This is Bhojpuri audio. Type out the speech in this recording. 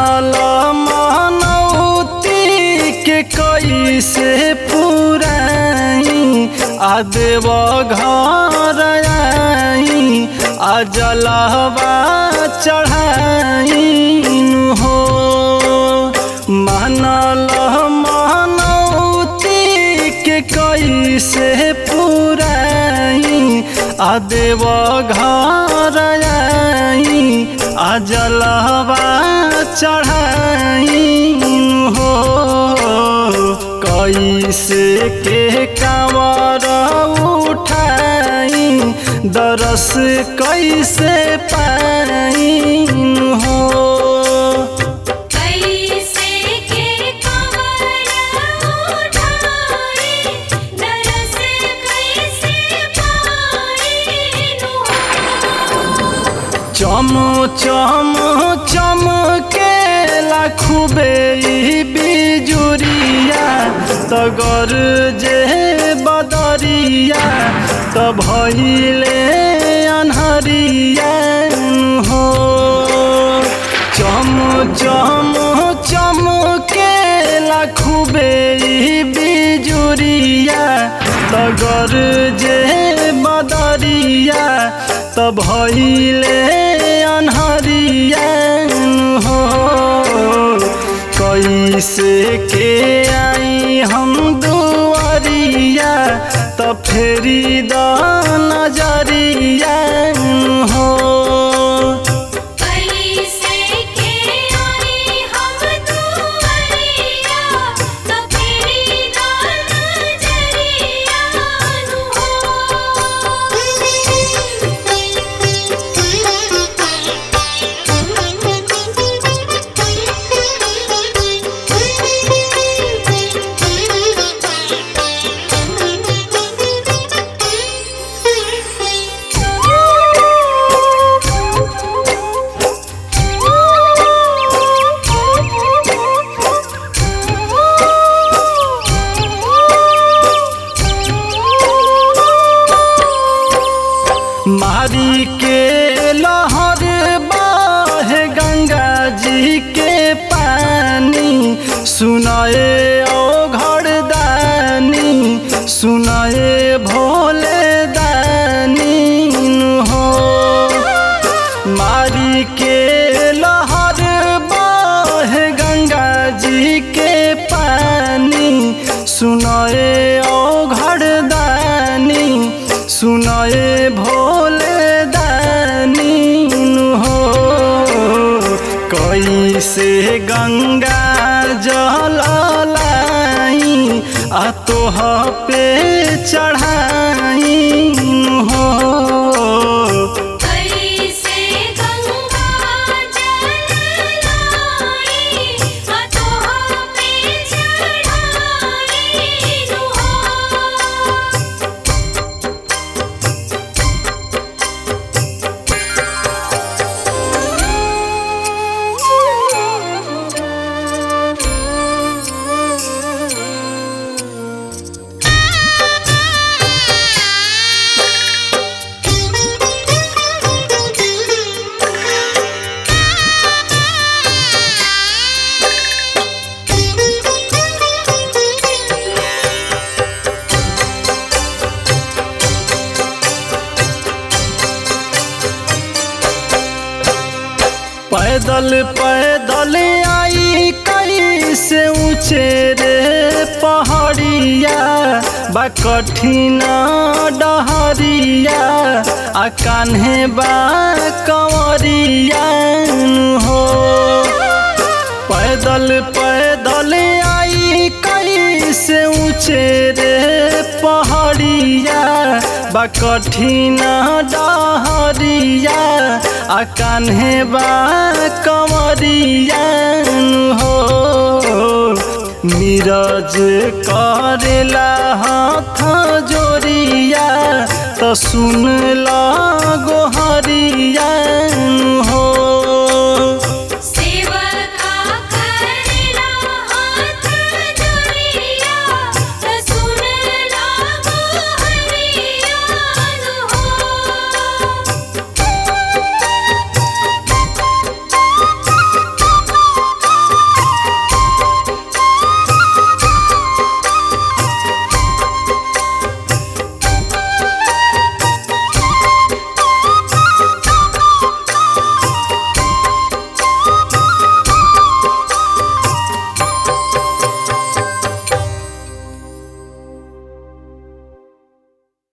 मानल मनौती के कैसे पुराई आ देव घर आई आ जलवा चढ़ाई हो। मानल मनौती के कैसे पुराई आ देव घर आई आ जलवा चढ़ाई हो। कैसे के कांवर उठाई दरस कैसे पाई हो। चम चम चमकेला खूबे बिजुरिया तगर जे बदरिया त भइले अन्हरिया हो। चम चम चमकेला खूबे बिजुरिया तगर जे बदरिया त भइले अन्हरिया हो। कैसे के आई हम दुआरिया त फेरी द नजरिया हो। मारी के लहर बहे गंगा जी के पानी सुनाए ओ घरदानी सुनाए भोले दानी हो। मारी के लहर बहे गंगा जी के पानी सुनाए ओ घरदानी सुनाए भोले दानी हो। कैसे गंगा जल लाई आ तोह पे चढ़ाई हो। पैदल पैदल आई कैसे ऊँचे रे पहाड़िया बा कठिन डहरिया आ कान्हे बा कंवरिया हो। पैदल पैदल आई कैसे ऊँचे रे पहाड़िया बा कठिन डहरिया आ कान्हे बा कंवरिया हो। नीरज करेला हाथ जोरिया त सुन ला गोहरिया हो।